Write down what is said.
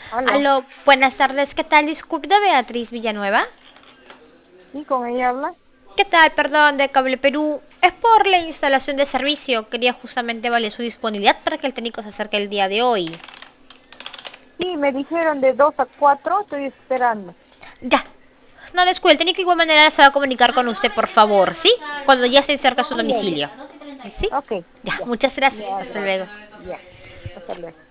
Aló, Aló, buenas tardes, ¿qué tal? Disculpe, Beatriz Villanueva. ¿y con ella habla? ¿Qué tal? Perdón, de Cable Perú. Es por la instalación de servicio. Quería justamente valer su disponibilidad para que el técnico se acerque el día de hoy. Sí, me dijeron de 2 a 4. Estoy esperando. Ya. No descuide, el técnico de igual manera se va a comunicar con usted, por favor, ¿sí? Cuando ya se acerque a su Ah, ya, ya. domicilio. ¿Sí? Ok, Ya, ya, muchas gracias. ya, Hasta luego. ya. Hasta luego.